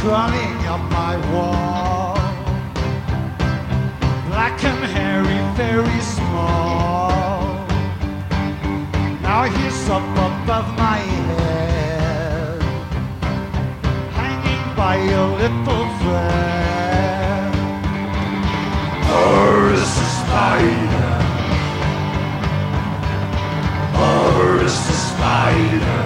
crawling up my wall. Black and hairy, very small. Now he's up above my head, hanging by a little thread. Oh, it's the spider. Oh, it's the spider.